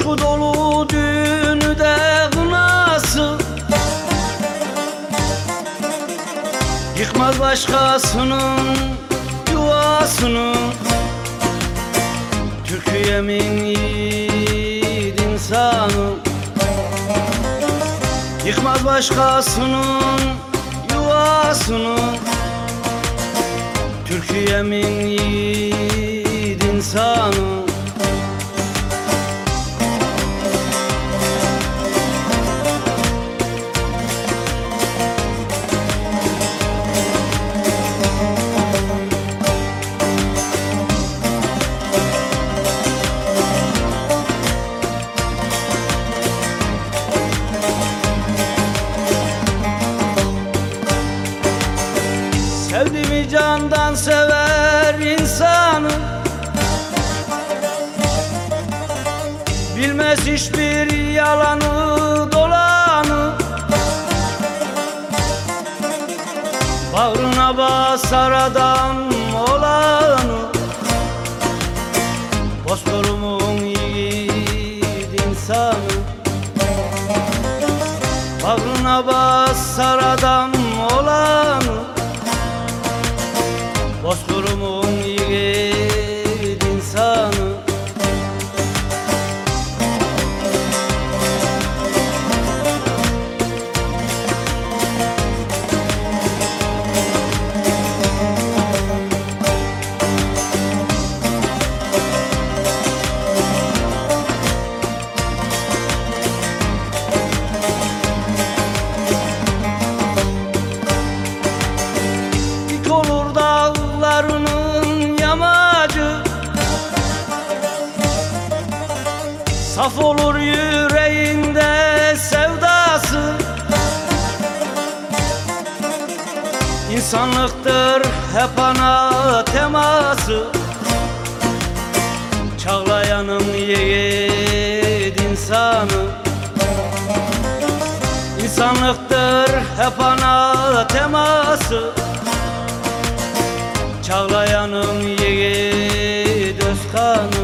Coşku dolu düğünü de kınası, yıkmaz başkasının yuvasını. Türkiye'min yiğit insanı, yıkmaz başkasının yuvasını. Türkiye'min yiğit insanı. Sevdiğimi candan sever insanı, bilmez hiçbir yalanı dolanı. Bağrına basar adam olanı, Bozkır'ımın yiğit insanı. Bağrına basar adam olanı, Bozkır'ımın yiğit insanı. Dik olur dağlarının yamacı, saf olur yüreğinde sevdası. İnsanlıktır hep ana teması, Çağlayan'ın yiğit insanı. İnsanlıktır hep ana teması, Çağlayan'ın yiğit Özkanı.